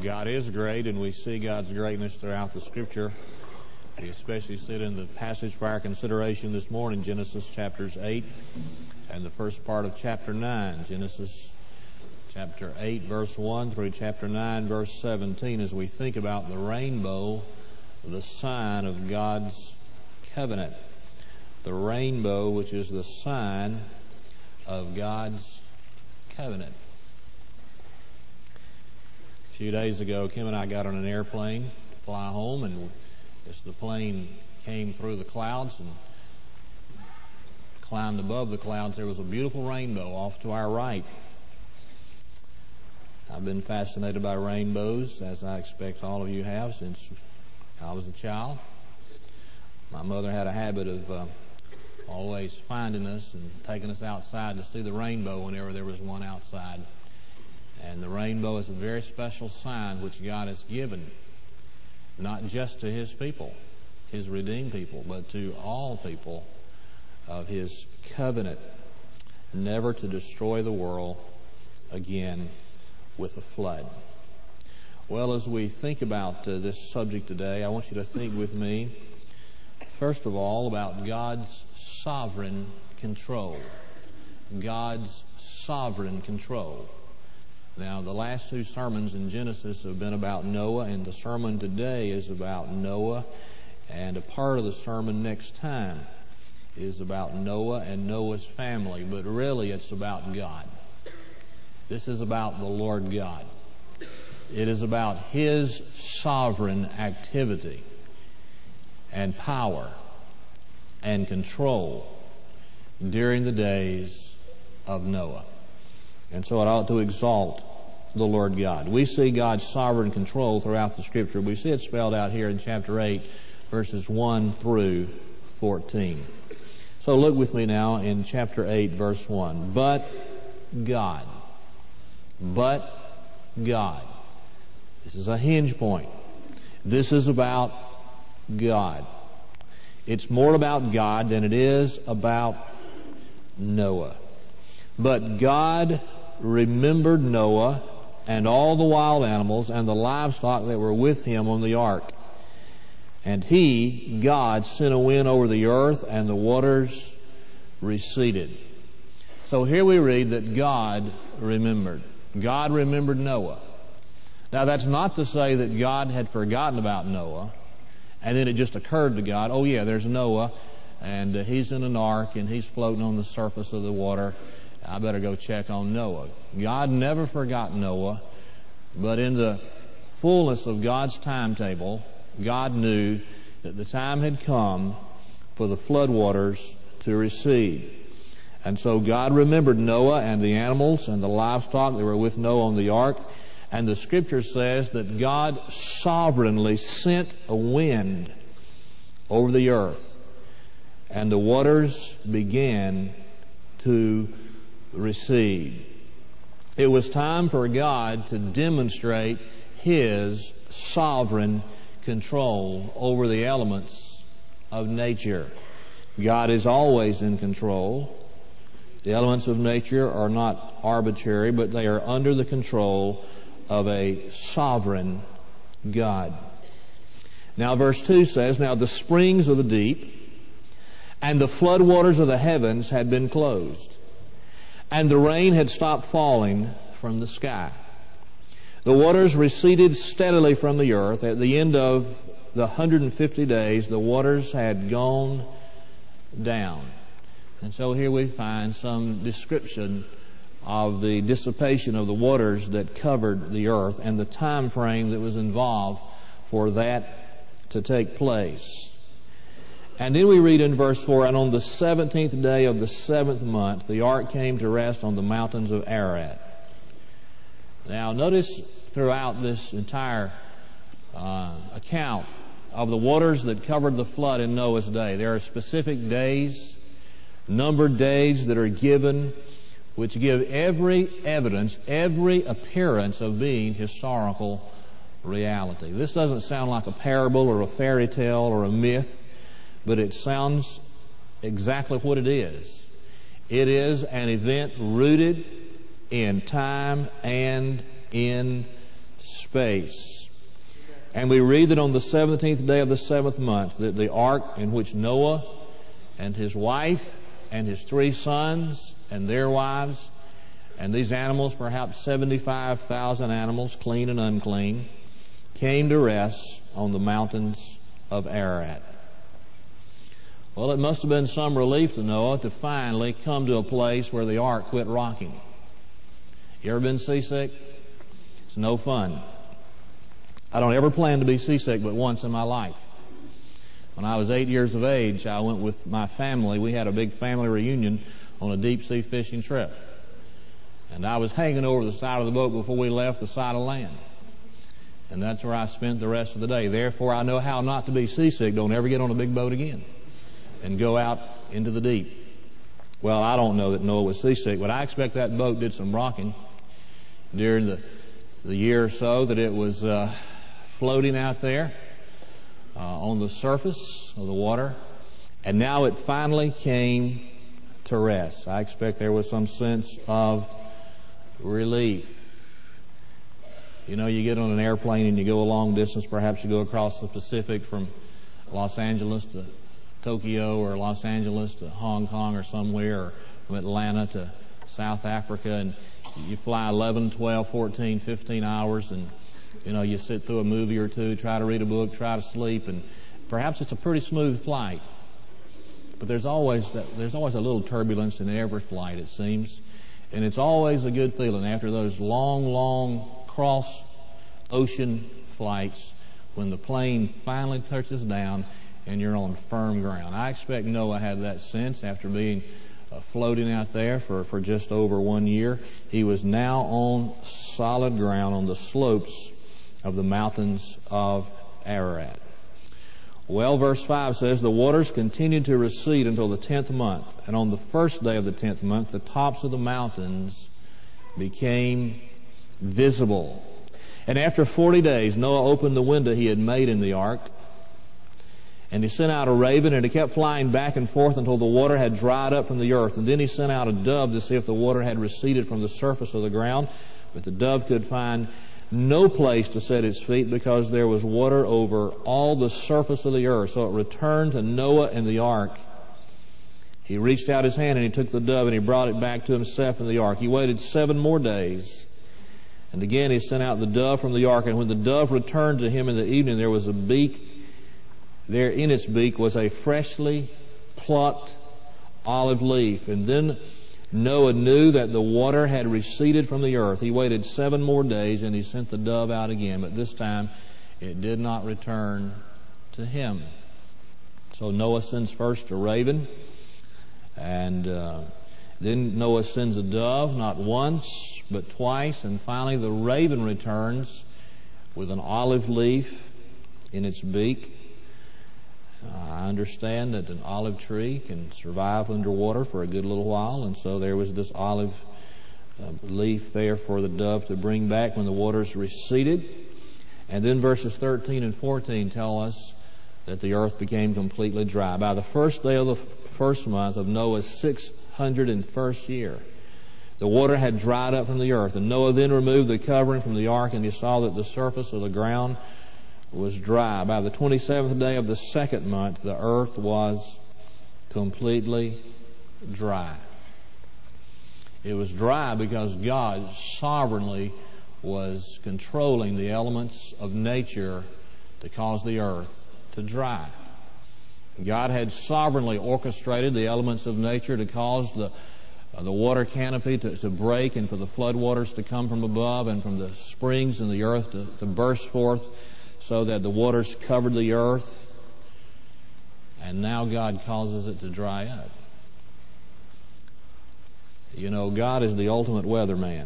God is great, and we see God's greatness throughout the Scripture. We especially see it in the passage for our consideration this morning, Genesis chapters 8 and the first part of chapter 9. Genesis chapter 8, verse 1 through chapter 9, verse 17, as we think about the rainbow, the sign of God's covenant. The rainbow, which is the sign of God's covenant. A few days ago, Kim and I got on an airplane to fly home, and as the plane came through the clouds and climbed above the clouds, there was a beautiful rainbow off to our right. I've been fascinated by rainbows, as I expect all of you have, since I was a child. My mother had a habit of always finding us and taking us outside to see the rainbow whenever there was one outside. And the rainbow is a very special sign which God has given, not just to His people, His redeemed people, but to all people of His covenant, never to destroy the world again with a flood. Well, as we think about this subject today, I want you to think with me, first of all, about God's sovereign control. God's sovereign control. Now, the last two sermons in Genesis have been about Noah, and the sermon today is about Noah, and a part of the sermon next time is about Noah and Noah's family, but really it's about God. This is about the Lord God. It is about His sovereign activity and power and control during the days of Noah. And so it ought to exalt the Lord God. We see God's sovereign control throughout the Scripture. We see it spelled out here in chapter 8, verses 1 through 14. So look with me now in chapter 8, verse 1. But God. This is a hinge point. This is about God. It's more about God than it is about Noah. But God remembered Noah and all the wild animals and the livestock that were with him on the ark. And He, God, sent a wind over the earth, and the waters receded. So here we read that God remembered. God remembered Noah. Now, that's not to say that God had forgotten about Noah, and then it just occurred to God, oh yeah, there's Noah, and he's in an ark, and he's floating on the surface of the water. I better go check on Noah. God never forgot Noah, but in the fullness of God's timetable, God knew that the time had come for the floodwaters to recede. And so God remembered Noah and the animals and the livestock that were with Noah on the ark. And the Scripture says that God sovereignly sent a wind over the earth, and the waters began to recede. It was time for God to demonstrate His sovereign control over the elements of nature. God is always in control. The elements of nature are not arbitrary, but they are under the control of a sovereign God. Now verse 2 says, Now the springs of the deep and the floodwaters of the heavens had been closed, and the rain had stopped falling from the sky. The waters receded steadily from the earth. At the end of the 150 days, the waters had gone down. And so here we find some description of the dissipation of the waters that covered the earth and the time frame that was involved for that to take place. And then we read in verse 4, And on the 17th day of the 7th month, the ark came to rest on the mountains of Ararat. Now notice throughout this entire account of the waters that covered the flood in Noah's day, there are specific days, numbered days that are given, which give every evidence, every appearance of being historical reality. This doesn't sound like a parable or a fairy tale or a myth, but it sounds exactly what it is. It is an event rooted in time and in space. And we read that on the 17th day of the 7th month, that the ark in which Noah and his wife and his 3 sons and their wives and these animals, perhaps 75,000 animals, clean and unclean, came to rest on the mountains of Ararat. Well, it must have been some relief to Noah to finally come to a place where the ark quit rocking. You ever been seasick? It's no fun. I don't ever plan to be seasick but once in my life. When I was 8 years of age, I went with my family. We had a big family reunion on a deep-sea fishing trip. And I was hanging over the side of the boat before we left the side of land. And that's where I spent the rest of the day. Therefore, I know how not to be seasick. Don't ever get on a big boat again and go out into the deep. Well, I don't know that Noah was seasick, but I expect that boat did some rocking during the year or so that it was floating out there on the surface of the water. And now it finally came to rest. I expect there was some sense of relief. You know, you get on an airplane and you go a long distance. Perhaps you go across the Pacific from Los Angeles to Tokyo, or Los Angeles to Hong Kong or somewhere, or from Atlanta to South Africa, and you fly 11, 12, 14, 15 hours, and you know, you sit through a movie or two, try to read a book, try to sleep, and perhaps it's a pretty smooth flight. But there's always a little turbulence in every flight, it seems. And it's always a good feeling after those long cross-ocean flights when the plane finally touches down and you're on firm ground. I expect Noah had that sense after being floating out there for just over 1 year. He was now on solid ground on the slopes of the mountains of Ararat. Well, verse 5 says, the waters continued to recede until the 10th month. And on the first day of the 10th month, the tops of the mountains became visible. And after 40 days, Noah opened the window he had made in the ark. And he sent out a raven, and it kept flying back and forth until the water had dried up from the earth. And then he sent out a dove to see if the water had receded from the surface of the ground. But the dove could find no place to set its feet because there was water over all the surface of the earth. So it returned to Noah and the ark. He reached out his hand and he took the dove and he brought it back to himself in the ark. He waited 7 more days. And again he sent out the dove from the ark. And when the dove returned to him in the evening, there was a beak. There in its beak was a freshly plucked olive leaf. And then Noah knew that the water had receded from the earth. He waited 7 more days and he sent the dove out again. But this time it did not return to him. So Noah sends first a raven. And then Noah sends a dove, not once, but twice. And finally the raven returns with an olive leaf in its beak. I understand that an olive tree can survive underwater for a good little while, and so there was this olive leaf there for the dove to bring back when the waters receded. And then verses 13 and 14 tell us that the earth became completely dry. By the first day of the first month of Noah's 601st year, the water had dried up from the earth. And Noah then removed the covering from the ark, and he saw that the surface of the ground was dry. By the 27th day of the 2nd month, the earth was completely dry. It was dry because God sovereignly was controlling the elements of nature to cause the earth to dry. God had sovereignly orchestrated the elements of nature to cause the water canopy to break and for the floodwaters to come from above and from the springs in the earth to burst forth, so that the waters covered the earth, and now God causes it to dry up. You know, God is the ultimate weatherman.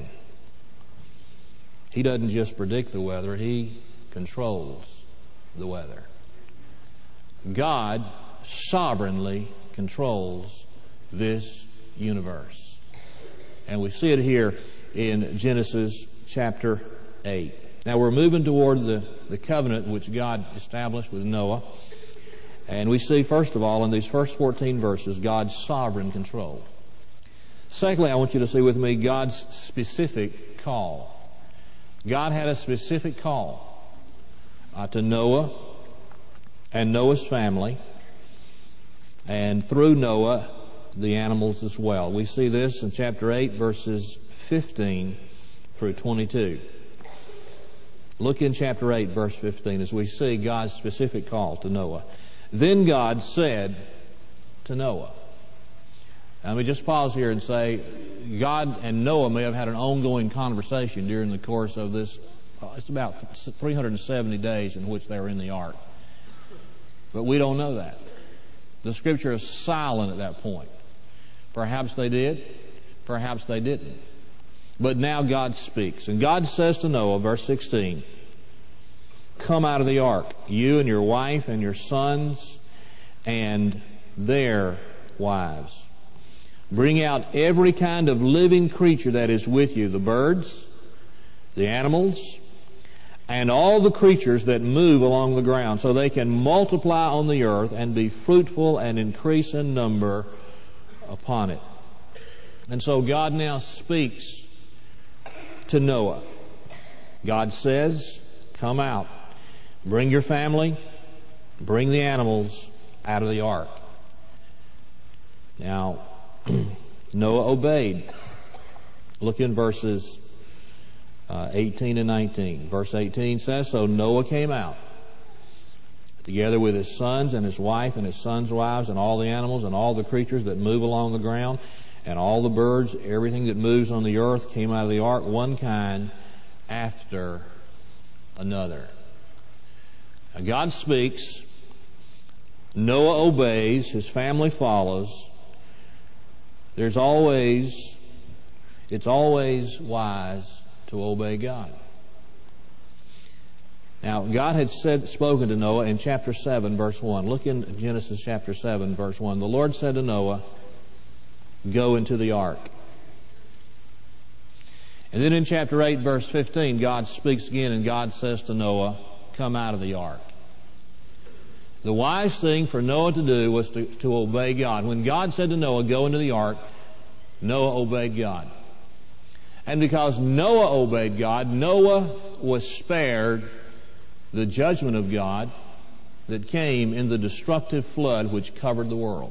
He doesn't just predict the weather, He controls the weather. God sovereignly controls this universe. And we see it here in Genesis chapter 8. Now we're moving toward the covenant which God established with Noah. And we see, first of all, in these first 14 verses, God's sovereign control. Secondly, I want you to see with me God's specific call. God had a specific call to Noah and Noah's family, and through Noah, the animals as well. We see this in chapter 8, verses 15 through 22. Look in chapter 8, verse 15, as we see God's specific call to Noah. Then God said to Noah. Now, let me just pause here and say, God and Noah may have had an ongoing conversation during the course of this. It's about 370 days in which they were in the ark. But we don't know that. The Scripture is silent at that point. Perhaps they did, perhaps they didn't. But now God speaks. And God says to Noah, verse 16, "Come out of the ark, you and your wife and your sons and their wives. Bring out every kind of living creature that is with you, the birds, the animals, and all the creatures that move along the ground, so they can multiply on the earth and be fruitful and increase in number upon it." And so God now speaks to Noah. God says, "Come out. Bring your family. Bring the animals out of the ark." Now, Noah obeyed. Look in verses 18 and 19. Verse 18 says, "So Noah came out, together with his sons and his wife and his sons' wives and all the animals and all the creatures that move along the ground and all the birds, everything that moves on the earth came out of the ark, one kind after another." Now God speaks, Noah obeys, his family follows. It's always wise to obey God. Now, God had spoken to Noah in chapter 7, verse 1. Look in Genesis chapter 7, verse 1. "The Lord said to Noah, 'Go into the ark.'" And then in chapter 8, verse 15, God speaks again, and God says to Noah, "Come out of the ark." The wise thing for Noah to do was to obey God. When God said to Noah, "Go into the ark," Noah obeyed God. And because Noah obeyed God, Noah was spared the judgment of God that came in the destructive flood which covered the world.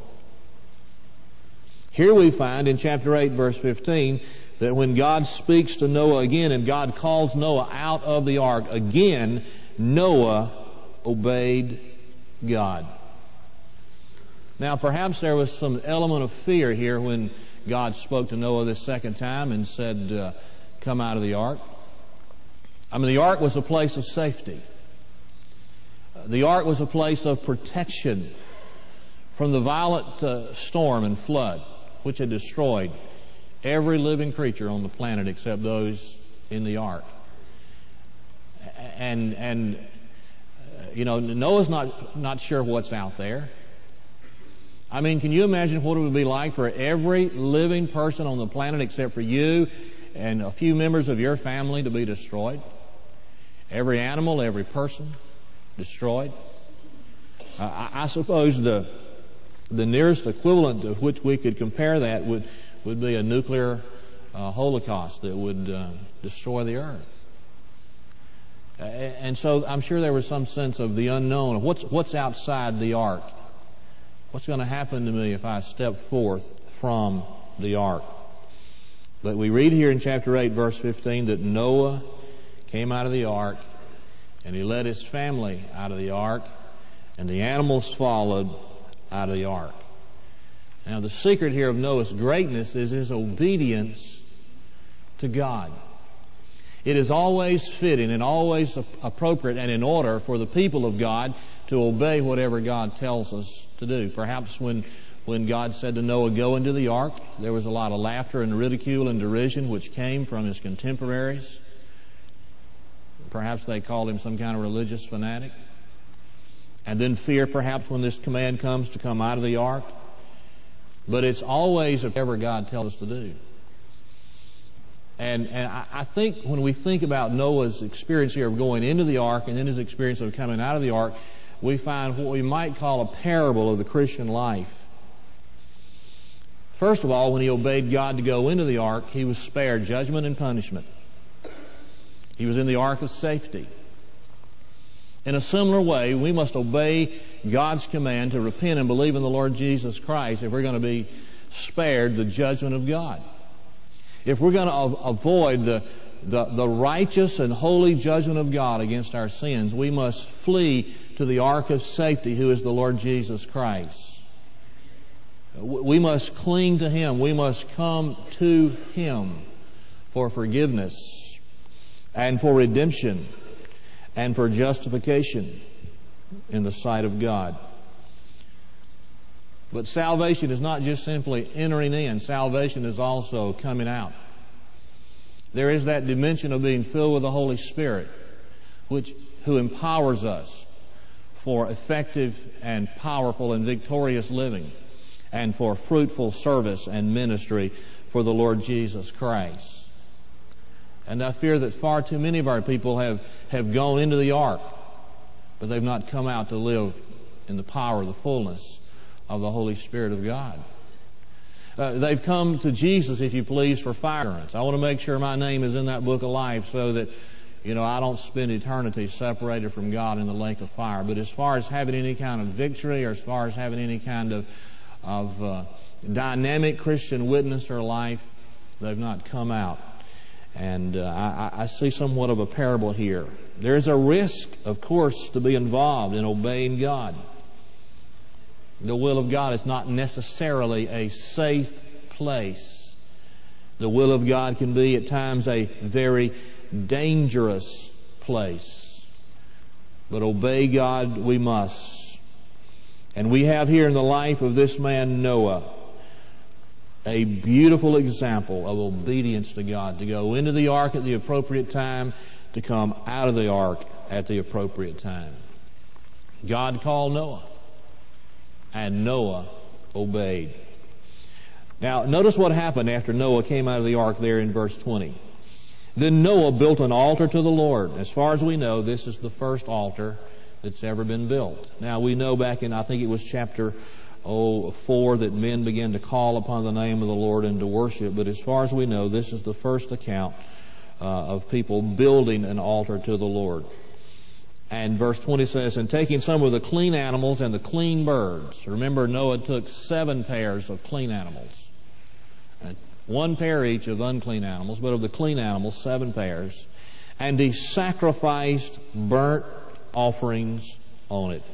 Here we find in chapter 8, verse 15, that when God speaks to Noah again and God calls Noah out of the ark again, Noah obeyed God. Now, perhaps there was some element of fear here when God spoke to Noah this second time and said, "Come out of the ark." I mean, the ark was a place of safety. The ark was a place of protection from the violent storm and flood which had destroyed every living creature on the planet except those in the ark. And Noah's not sure what's out there. I mean, can you imagine what it would be like for every living person on the planet except for you and a few members of your family to be destroyed? Every animal, every person destroyed? I suppose the nearest equivalent of which we could compare that would be a nuclear holocaust that would destroy the earth. And so I'm sure there was some sense of the unknown, of what's outside the ark. What's going to happen to me if I step forth from the ark? But we read here in chapter 8, verse 15, that Noah came out of the ark, and he led his family out of the ark, and the animals followed out of the ark. Now, the secret here of Noah's greatness is his obedience to God. It is always fitting and always appropriate and in order for the people of God to obey whatever God tells us to do. Perhaps when God said to Noah, "Go into the ark," there was a lot of laughter and ridicule and derision which came from his contemporaries. Perhaps they called him some kind of religious fanatic. And then fear perhaps when this command comes to come out of the ark. But it's always whatever God tells us to do. And I think when we think about Noah's experience here of going into the ark and then his experience of coming out of the ark, we find what we might call a parable of the Christian life. First of all, when he obeyed God to go into the ark, he was spared judgment and punishment. He was in the ark of safety. In a similar way, we must obey God's command to repent and believe in the Lord Jesus Christ if we're going to be spared the judgment of God. If we're going to avoid the righteous and holy judgment of God against our sins, we must flee to the ark of safety, who is the Lord Jesus Christ. We must cling to Him. We must come to Him for forgiveness and for redemption and for justification in the sight of God. But salvation is not just simply entering in. Salvation is also coming out. There is that dimension of being filled with the Holy Spirit, who empowers us for effective and powerful and victorious living, and for fruitful service and ministry for the Lord Jesus Christ. And I fear that far too many of our people have gone into the ark, but they've not come out to live in the power, the fullness of the Holy Spirit of God. They've come to Jesus, if you please, for fire assurance. I want to make sure my name is in that book of life so that, I don't spend eternity separated from God in the lake of fire. But as far as having any kind of victory, or as far as having any kind of dynamic Christian witness or life, they've not come out. And I see somewhat of a parable here. There's a risk, of course, to be involved in obeying God. The will of God is not necessarily a safe place. The will of God can be at times a very dangerous place. But obey God we must. And we have here in the life of this man Noah a beautiful example of obedience to God, to go into the ark at the appropriate time, to come out of the ark at the appropriate time. God called Noah, and Noah obeyed. Now, notice what happened after Noah came out of the ark there in verse 20. Then Noah built an altar to the Lord. As far as we know, this is the first altar that's ever been built. Now, we know back in, I think it was chapter 4, that men began to call upon the name of the Lord and to worship. But as far as we know, this is the first account of people building an altar to the Lord. And verse 20 says, and taking some of the clean animals and the clean birds. Remember, Noah took 7 pairs of clean animals. 1 pair each of unclean animals, but of the clean animals, 7 pairs. And he sacrificed burnt offerings on it.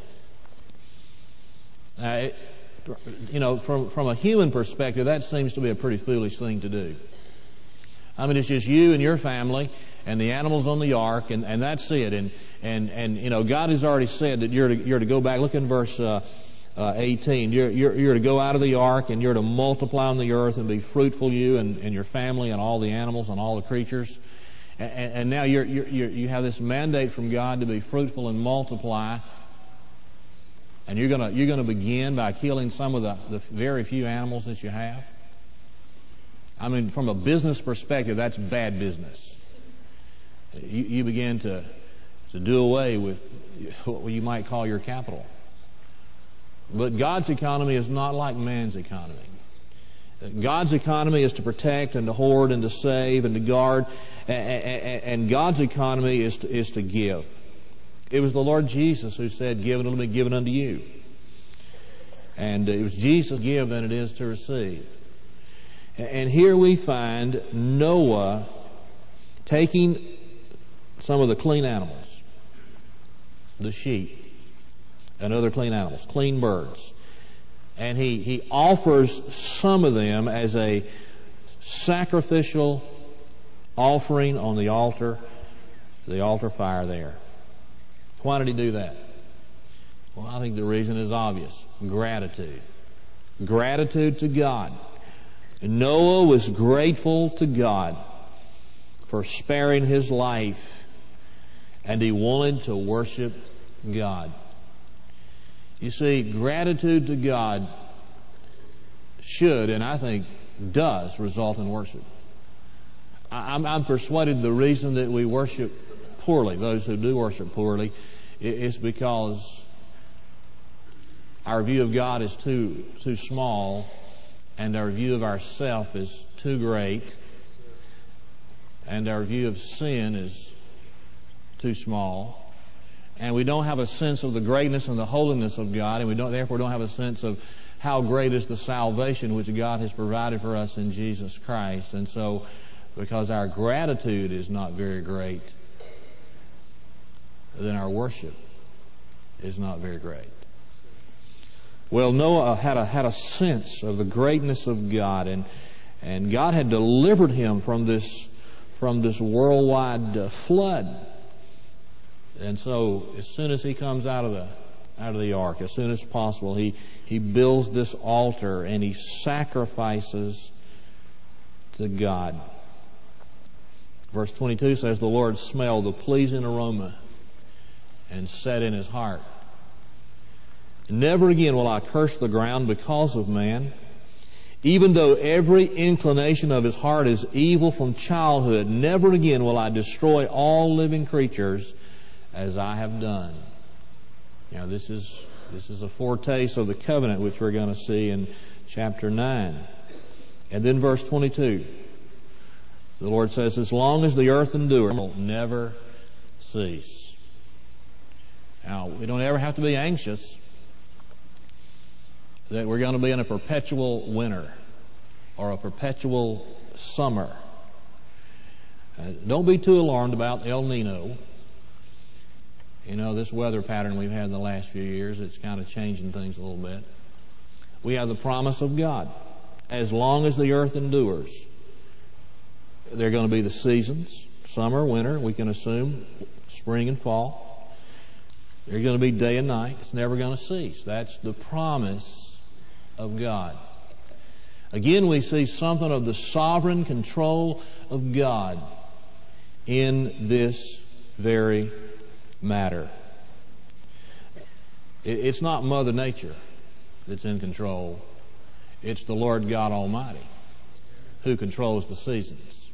From a human perspective, that seems to be a pretty foolish thing to do. I mean, it's just you and your family and the animals on the ark, and that's it. And God has already said that you're to go back. Look in verse 18. You're to go out of the ark, and you're to multiply on the earth and be fruitful, you and your family and all the animals and all the creatures. And now you have this mandate from God to be fruitful and multiply. And you're gonna begin by killing some of the very few animals that you have. I mean, from a business perspective, that's bad business. You begin to do away with what you might call your capital. But God's economy is not like man's economy. God's economy is to protect and to hoard and to save and to guard, and God's economy is to give. It was the Lord Jesus who said, "Give and it will be given unto you." And it was Jesus to give than it is to receive. And here we find Noah taking some of the clean animals, the sheep and other clean animals, clean birds, and he offers some of them as a sacrificial offering on the altar fire there. Why did he do that? Well, I think the reason is obvious. Gratitude. Gratitude to God. Noah was grateful to God for sparing his life, and he wanted to worship God. You see, gratitude to God should, and I think does, result in worship. I'm persuaded the reason that we worship poorly, those who do worship poorly, is because our view of God is too small, and our view of ourself is too great, and our view of sin is too small, and we don't have a sense of the greatness and the holiness of God, and we therefore don't have a sense of how great is the salvation which God has provided for us in Jesus Christ. And so, because our gratitude is not very great, then our worship is not very great. Well, Noah had a sense of the greatness of God, and God had delivered him from this worldwide flood. And so, as soon as he comes out of the ark, as soon as possible, he builds this altar and he sacrifices to God. Verse 22 says, "The Lord smelled the pleasing aroma and said in his heart, 'Never again will I curse the ground because of man. Even though every inclination of his heart is evil from childhood, never again will I destroy all living creatures as I have done.'" Now this is a foretaste of the covenant which we're going to see in chapter 9. And then verse 22, the Lord says, "As long as the earth endures, it will never cease." Now, we don't ever have to be anxious that we're going to be in a perpetual winter or a perpetual summer. Don't be too alarmed about El Nino. You know, this weather pattern we've had in the last few years, it's kind of changing things a little bit. We have the promise of God. As long as the earth endures, there are going to be the seasons, summer, winter, we can assume, spring and fall. There's going to be day and night. It's never going to cease. That's the promise of God. Again, we see something of the sovereign control of God in this very matter. It's not Mother Nature that's in control. It's the Lord God Almighty who controls the seasons.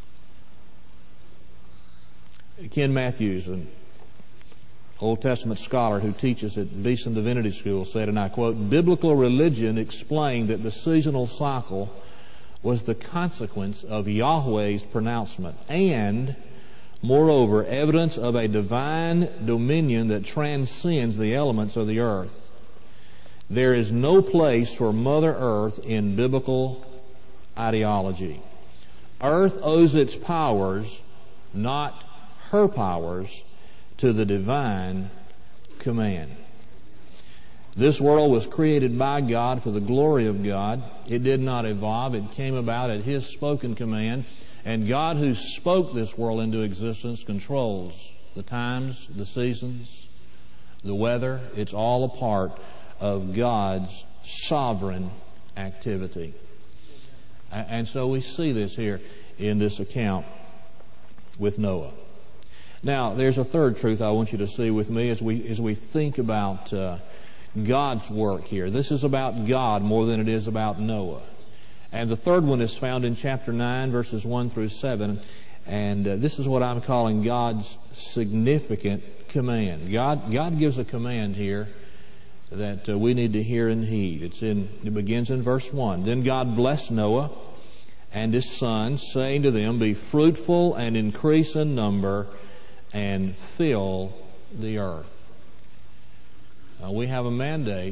Ken Matthews, an Old Testament scholar who teaches at Beeson Divinity School, said, and I quote, "Biblical religion explained that the seasonal cycle was the consequence of Yahweh's pronouncement and, moreover, evidence of a divine dominion that transcends the elements of the earth. There is no place for Mother Earth in biblical ideology. Earth owes its powers, not her powers, to the divine command. This world was created by God for the glory of God. It did not evolve. It came about at His spoken command. And God, who spoke this world into existence, controls the times, the seasons, the weather. It's all a part of God's sovereign activity." And so we see this here in this account with Noah. Now, there's a third truth I want you to see with me as we think about God's work here. This is about God more than it is about Noah. And the third one is found in chapter 9, verses 1 through 7. And this is what I'm calling God's significant command. God gives a command here that we need to hear and heed. It begins in verse 1. "Then God blessed Noah and his sons, saying to them, 'Be fruitful and increase in number and fill the earth.'" Now, we have a mandate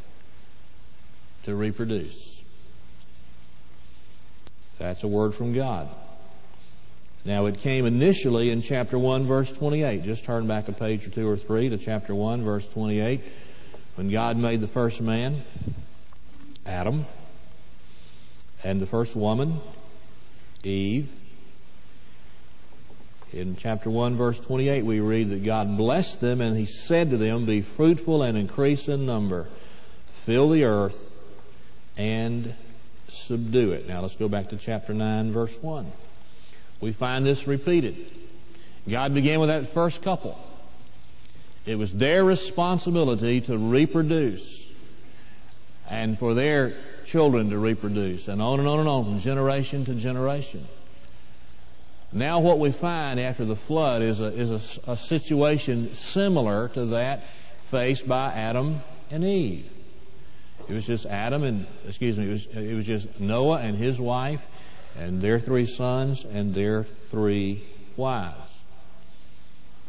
to reproduce. That's a word from God. Now, it came initially in chapter 1, verse 28. Just turn back a page or two or three to chapter 1, verse 28. When God made the first man, Adam, and the first woman, Eve. In chapter 1, verse 28, we read that God blessed them and He said to them, "Be fruitful and increase in number. Fill the earth and subdue it." Now let's go back to chapter 9, verse 1. We find this repeated. God began with that first couple. It was their responsibility to reproduce and for their children to reproduce, and on and on and on from generation to generation. Now what we find after the flood is a situation similar to that faced by Adam and Eve. It was just it was just Noah and his wife and their 3 sons and their 3 wives.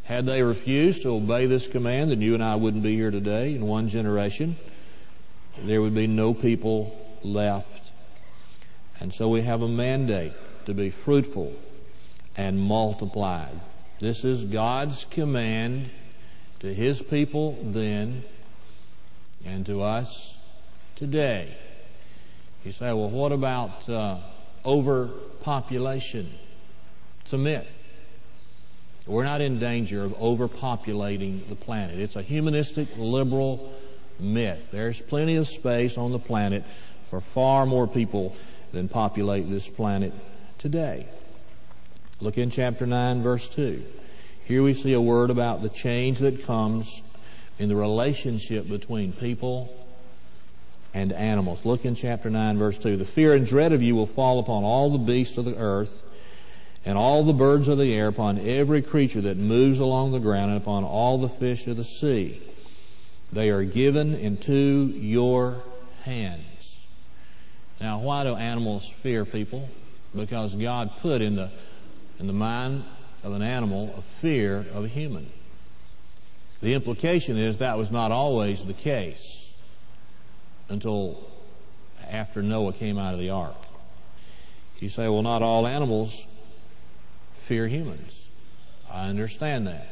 Had they refused to obey this command, then you and I wouldn't be here today. In one generation, there would be no people left. And so we have a mandate to be fruitful and multiply. This is God's command to His people then and to us today. You say, well, what about overpopulation? It's a myth. We're not in danger of overpopulating the planet. It's a humanistic, liberal myth. There's plenty of space on the planet for far more people than populate this planet today. Look in chapter 9, verse 2. Here we see a word about the change that comes in the relationship between people and animals. Look in chapter 9, verse 2. The fear and dread of you will fall upon all the beasts of the earth and all the birds of the air, upon every creature that moves along the ground, and upon all the fish of the sea. They are given into your hands. Now, why do animals fear people? Because God put in the mind of an animal a fear of a human. The implication is that was not always the case until after Noah came out of the ark. You say, well, not all animals fear humans. I understand that.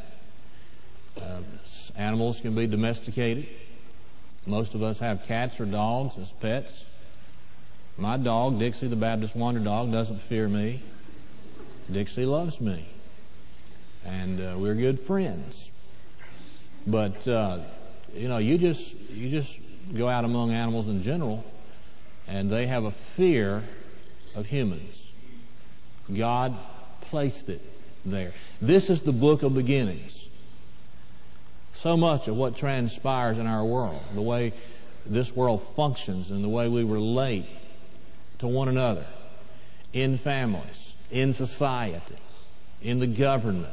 Animals can be domesticated. Most of us have cats or dogs as pets. My dog, Dixie the Baptist Wonder Dog, doesn't fear me. Dixie loves me. And we're good friends. But, you just go out among animals in general, and they have a fear of humans. God placed it there. This is the book of beginnings. So much of what transpires in our world, the way this world functions and the way we relate to one another, in families, in society, in the government,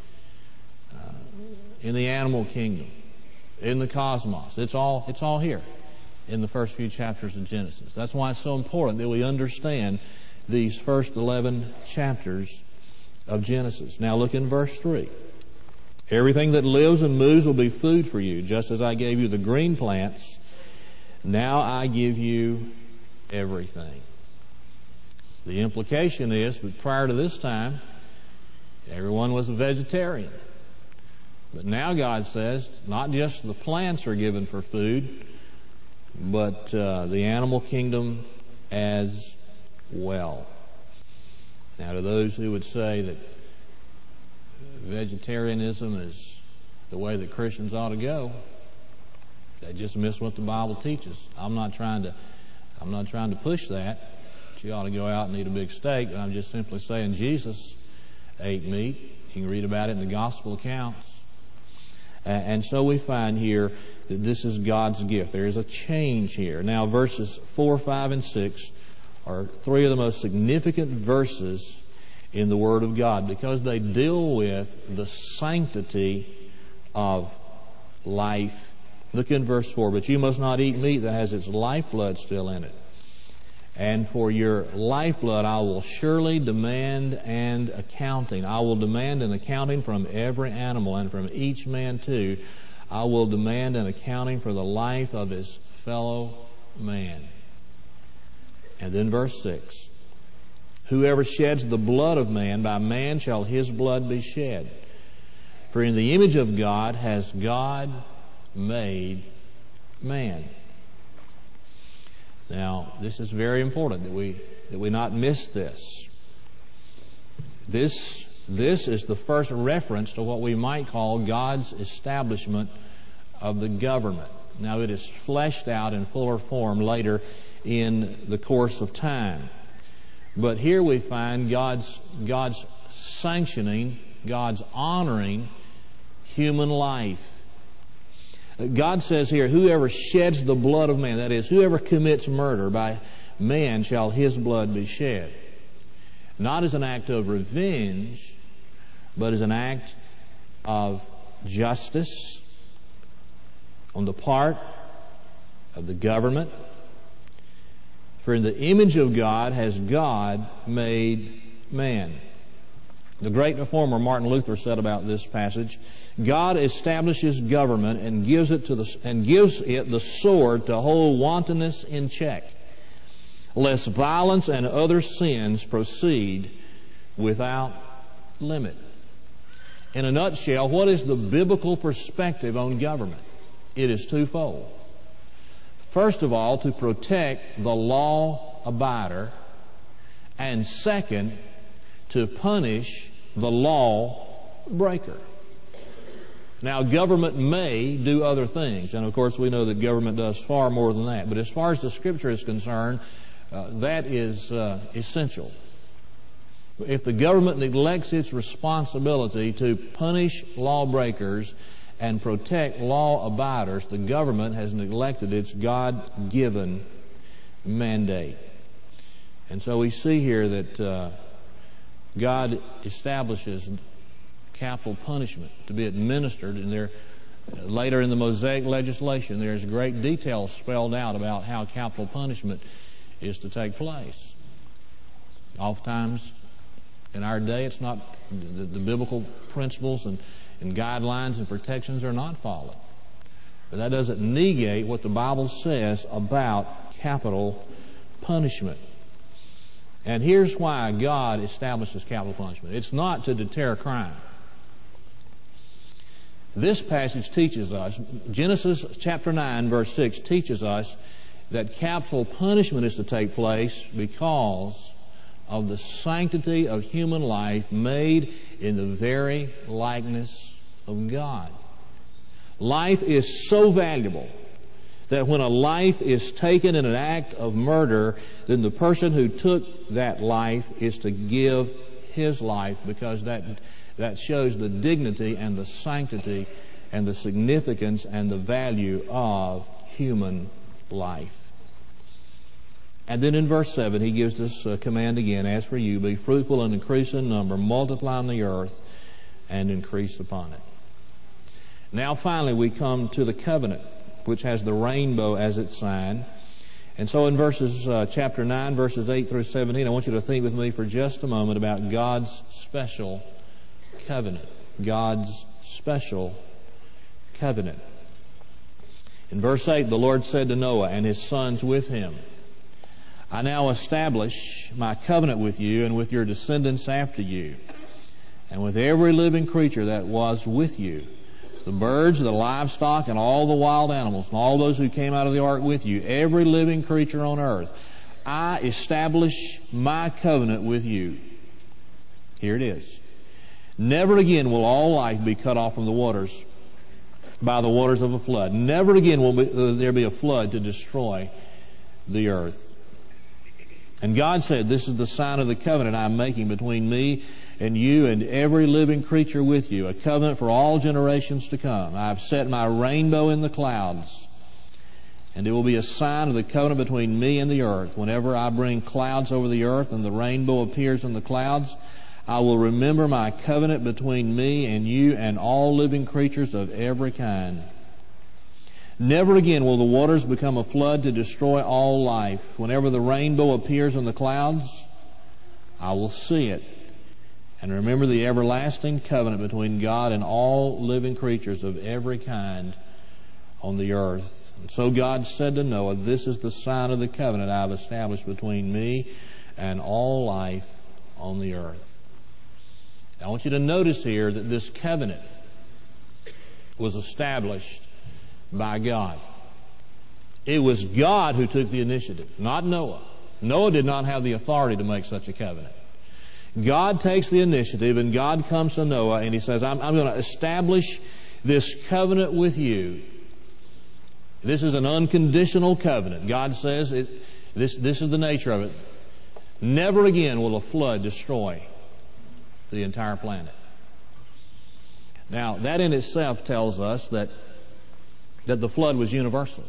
in the animal kingdom, in the cosmos. It's all here in the first few chapters of Genesis. That's why it's so important that we understand these first 11 chapters of Genesis. Now look in verse 3. Everything that lives and moves will be food for you, just as I gave you the green plants. Now I give you everything. The implication is that prior to this time, everyone was a vegetarian. But now God says not just the plants are given for food, but the animal kingdom as well. Now, to those who would say that vegetarianism is the way that Christians ought to go, they just miss what the Bible teaches. I'm not trying to push that you ought to go out and eat a big steak, but I'm just simply saying Jesus ate meat. You can read about it in the gospel accounts. And so we find here that this is God's gift. There is a change here. Now, verses 4, 5, and 6 are three of the most significant verses in the Word of God because they deal with the sanctity of life. Look in verse 4. But you must not eat meat that has its lifeblood still in it. And for your lifeblood I will surely demand an accounting. I will demand an accounting from every animal, and from each man too I will demand an accounting for the life of his fellow man. And then verse 6. Whoever sheds the blood of man, by man shall his blood be shed. For in the image of God has God made man. Now, this is very important that we not miss this. This is the first reference to what we might call God's establishment of the government. Now, it is fleshed out in fuller form later in the course of time. But here we find God's sanctioning, God's honoring human life. God says here, whoever sheds the blood of man, that is, whoever commits murder, by man shall his blood be shed. Not as an act of revenge, but as an act of justice on the part of the government. For in the image of God has God made man. The great reformer Martin Luther said about this passage, God establishes government and gives it the sword to hold wantonness in check, lest violence and other sins proceed without limit. In a nutshell, what is the biblical perspective on government? It is twofold. First of all, to protect the law abider, and second, to punish the law breaker. Now, government may do other things, and of course we know that government does far more than that. But as far as the Scripture is concerned, that is essential. If the government neglects its responsibility to punish lawbreakers and protect law abiders, the government has neglected its God-given mandate. And so we see here that God establishes capital punishment to be administered, and there later in the Mosaic legislation there's great detail spelled out about how capital punishment is to take place. Oftentimes in our day it's not, the biblical principles and guidelines and protections are not followed. But that doesn't negate what the Bible says about capital punishment. And here's why God establishes capital punishment. It's not to deter crime. This passage teaches us, Genesis chapter 9, verse 6 teaches us that capital punishment is to take place because of the sanctity of human life made in the very likeness of God. Life is so valuable that when a life is taken in an act of murder, then the person who took that life is to give his life, because that shows the dignity and the sanctity and the significance and the value of human life. And then in verse 7, he gives this command again, as for you, be fruitful and increase in number, multiply on the earth, and increase upon it. Now finally we come to the covenant, which has the rainbow as its sign. And so in chapter 9, verses 8 through 17, I want you to think with me for just a moment about God's special covenant. God's special covenant. In verse 8, the Lord said to Noah and his sons with him, I now establish my covenant with you and with your descendants after you, and with every living creature that was with you, the birds, the livestock, and all the wild animals, and all those who came out of the ark with you, every living creature on earth. I establish my covenant with you. Here it is. Never again will all life be cut off from the waters by the waters of a flood. Never again will there be a flood to destroy the earth. And God said, this is the sign of the covenant I am making between me and you and every living creature with you, a covenant for all generations to come. I have set my rainbow in the clouds, and it will be a sign of the covenant between me and the earth. Whenever I bring clouds over the earth and the rainbow appears in the clouds, I will remember my covenant between me and you and all living creatures of every kind. Never again will the waters become a flood to destroy all life. Whenever the rainbow appears in the clouds, I will see it and remember the everlasting covenant between God and all living creatures of every kind on the earth. And so God said to Noah, this is the sign of the covenant I have established between me and all life on the earth. Now, I want you to notice here that this covenant was established by God. It was God who took the initiative, not Noah. Noah did not have the authority to make such a covenant. God takes the initiative, and God comes to Noah and he says, I'm going to establish this covenant with you. This is an unconditional covenant. God says, this is the nature of it. Never again will a flood destroy the entire planet. Now, that in itself tells us that the flood was universal.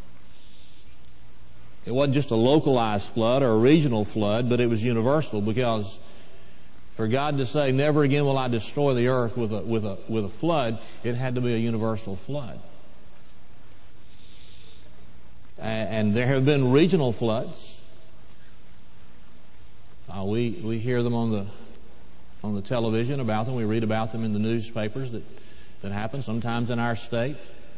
It wasn't just a localized flood or a regional flood, but it was universal, because for God to say, never again will I destroy the earth with a flood, it had to be a universal flood. And there have been regional floods. We hear them on on the television about them. We read about them in the newspapers that happen, sometimes in our state.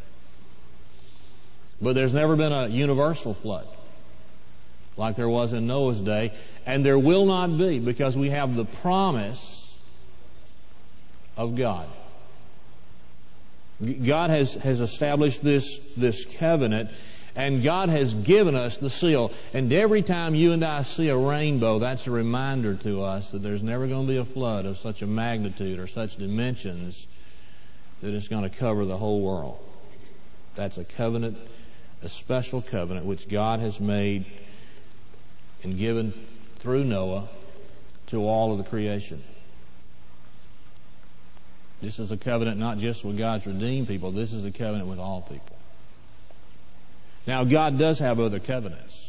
But there's never been a universal flood like there was in Noah's day. And there will not be, because we have the promise of God. God has established this covenant, and God has given us the seal. And every time you and I see a rainbow, that's a reminder to us that there's never going to be a flood of such a magnitude or such dimensions that it's going to cover the whole world. That's a covenant, a special covenant which God has made and given through Noah to all of the creation. This is a covenant not just with God's redeemed people. This is a covenant with all people. Now, God does have other covenants.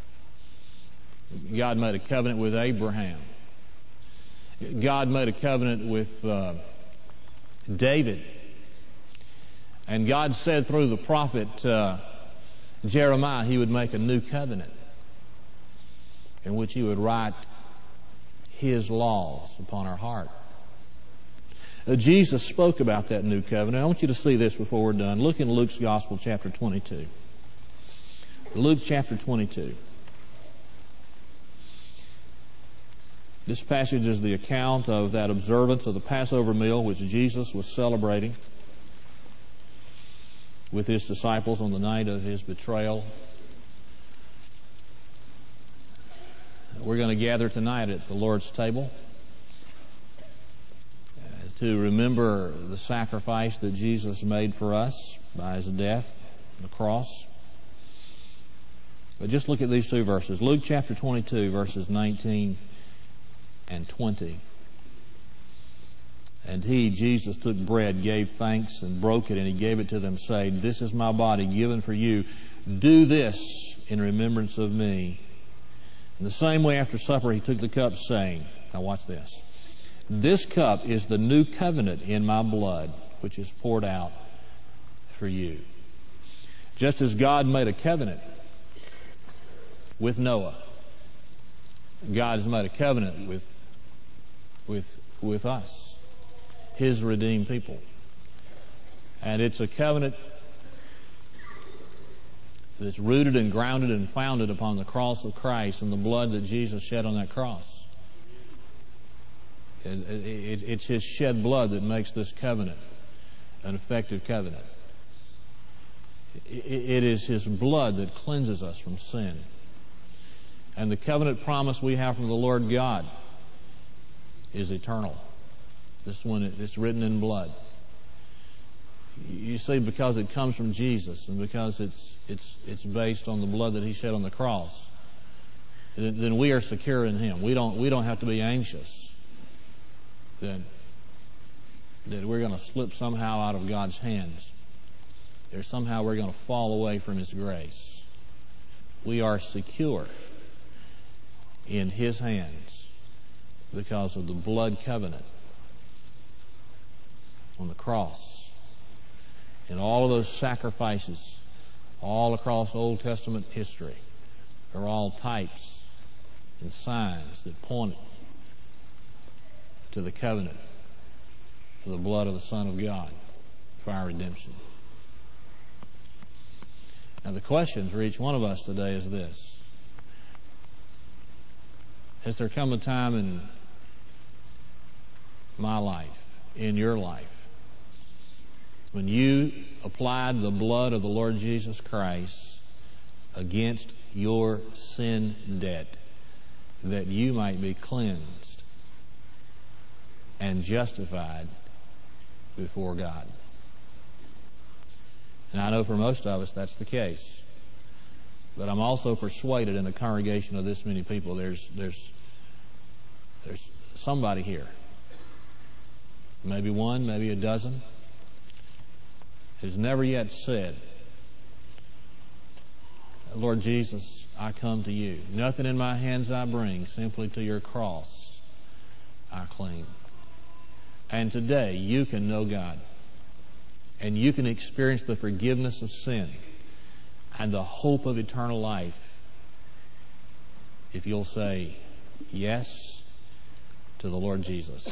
God made a covenant with Abraham. God made a covenant with David. And God said through the prophet Jeremiah He would make a new covenant in which He would write His laws upon our heart. Jesus spoke about that new covenant. I want you to see this before we're done. Look in Luke's Gospel, chapter 22. Luke chapter 22. This passage is the account of that observance of the Passover meal which Jesus was celebrating with His disciples on the night of His betrayal. We're going to gather tonight at the Lord's table to remember the sacrifice that Jesus made for us by His death on the cross. But just look at these two verses. Luke chapter 22, verses 19 and 20. And He, Jesus, took bread, gave thanks, and broke it, and He gave it to them, saying, "This is my body given for you. Do this in remembrance of me." In the same way, after supper, He took the cup, saying, now watch this, "This cup is the new covenant in my blood, which is poured out for you." Just as God made a covenant with Noah, God has made a covenant with us, His redeemed people. And it's a covenant that's rooted and grounded and founded upon the cross of Christ and the blood that Jesus shed on that cross. It's His shed blood that makes this covenant an effective covenant. It is His blood that cleanses us from sin. And the covenant promise we have from the Lord God is eternal. This one, it's written in blood. You see, because it comes from Jesus and because it's based on the blood that He shed on the cross, then we are secure in Him. We don't have to be anxious that we're going to slip somehow out of God's hands, or somehow we're going to fall away from His grace. We are secure in His hands because of the blood covenant on the cross. And all of those sacrifices all across Old Testament history are all types and signs that point to the covenant of the blood of the Son of God for our redemption. Now the question for each one of us today is this: has there come a time in my life, in your life, when you applied the blood of the Lord Jesus Christ against your sin debt that you might be cleansed and justified before God? And I know for most of us that's the case. But I'm also persuaded in a congregation of this many people, there's somebody here, maybe one, maybe a dozen, who's never yet said, "Lord Jesus, I come to you. Nothing in my hands I bring, simply to your cross I cling." And today you can know God, and you can experience the forgiveness of sin and the hope of eternal life if you'll say, "Yes, to the Lord Jesus.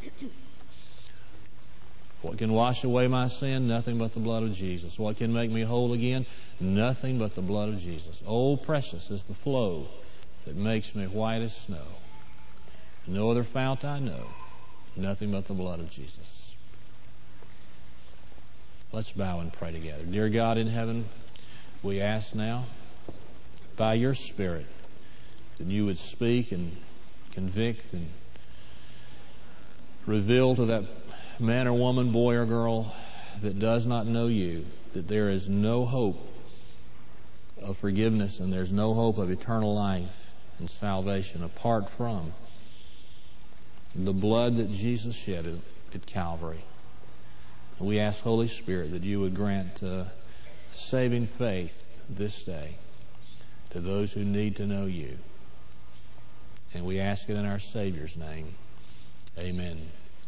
What can wash away my sin? Nothing but the blood of Jesus. What can make me whole again? Nothing but the blood of Jesus. Oh, precious is the flow that makes me white as snow. No other fount I know. Nothing but the blood of Jesus. Let's bow and pray together. Dear God in heaven, we ask now, by your Spirit, that you would speak and convict and reveal to that man or woman, boy or girl that does not know you, that there is no hope of forgiveness and there's no hope of eternal life and salvation apart from the blood that Jesus shed at Calvary. And we ask, Holy Spirit, that you would grant saving faith this day to those who need to know you. And we ask it in our Savior's name. Amen.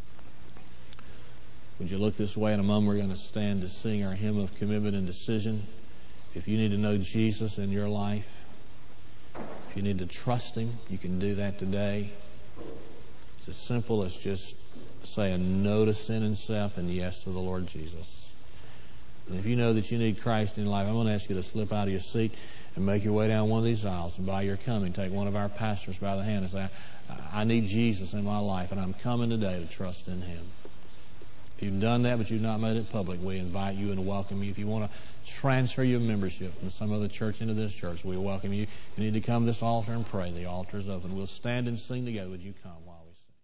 Would you look this way? In a moment we're going to stand to sing our hymn of commitment and decision. If you need to know Jesus in your life, if you need to trust Him, you can do that today. It's as simple as just saying no to sin and self and yes to the Lord Jesus. And if you know that you need Christ in your life, I'm going to ask you to slip out of your seat and make your way down one of these aisles. And by your coming, take one of our pastors by the hand and say, I need Jesus in my life, and I'm coming today to trust in Him. If you've done that but you've not made it public, we invite you and welcome you. If you want to transfer your membership from some other church into this church, we welcome you. You need to come to this altar and pray. The altar is open. We'll stand and sing together. Would you come?